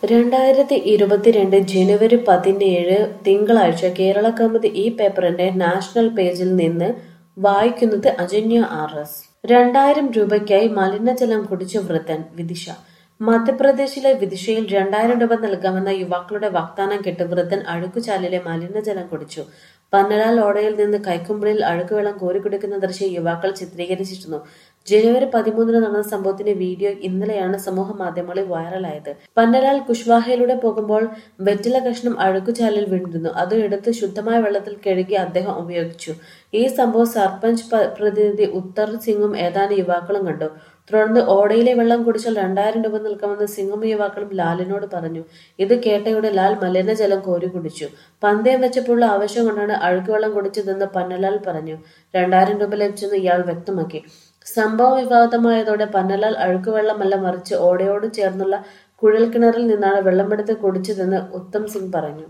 2022 ജനുവരി 17 തിങ്കളാഴ്ച കേരളകൗമുദി ഈ പേപ്പറിന്റെ നാഷണൽ പേജിൽ നിന്ന് വായിക്കുന്നത് അജന്യ ആർ.എസ്. 2000 രൂപയ്ക്കായി മലിനജലം കുടിച്ച വൃദ്ധൻ. വിദിശ. മധ്യപ്രദേശിലെ വിദിശയിൽ 2000 രൂപ നൽകാമെന്ന യുവാക്കളുടെ വാഗ്ദാനം കേട്ട് വൃദ്ധൻ അഴുക്കുചാലിലെ മലിനജലം കുടിച്ചു. പന്നലാൽ ഓടയിൽ നിന്ന് കൈക്കുമ്പിളിൽ അഴുക്കുവെള്ളം കോരിക്കുടിക്കുന്ന ദൃശ്യം യുവാക്കൾ ചിത്രീകരിച്ചിരുന്നു. ജനുവരി 13 നടന്ന സംഭവത്തിന്റെ വീഡിയോ ഇന്നലെയാണ് സമൂഹമാധ്യമങ്ങളിൽ വൈറലായത്. പന്നലാൽ കുശ്വാഹയിലൂടെ പോകുമ്പോൾ വെറ്റില കഷ്ണം അഴുക്കുചാലിൽ വീണിരുന്നു. അത് എടുത്ത് ശുദ്ധമായ വെള്ളത്തിൽ കഴുകി അദ്ദേഹം ഉപയോഗിച്ചു. ഈ സംഭവം സർപഞ്ച് പ്രതിനിധി ഉത്തർ സിംഗും ഏതാനും യുവാക്കളും കണ്ടു. തുടർന്ന് ഓടയിലെ വെള്ളം കുടിച്ചാൽ 2000 രൂപ നൽകാമെന്ന് സിംഗും യുവാക്കളും ലാലിനോട് പറഞ്ഞു. ഇത് കേട്ടയോടെ ലാൽ മലിനജലം കോരി കുടിച്ചു. പന്തയം വെച്ചപ്പോഴുള്ള ആവശ്യം കൊണ്ടാണ് അഴുക്കുവെള്ളം കുടിച്ചതെന്ന് പന്നലാൽ പറഞ്ഞു. 2000 രൂപ ലഭിച്ചെന്ന് ഇയാൾ വ്യക്തമാക്കി. സംഭവം വിവാദമായതോടെ പന്നലാൽ അഴുക്കുവെള്ളമല്ല മറിച്ച് ഓടയോട് ചേർന്നുള്ള കുഴൽക്കിണറിൽ നിന്നാണ് വെള്ളമെടുത്ത് കുടിച്ചതെന്ന് ഉത്തം സിംഗ് പറഞ്ഞു.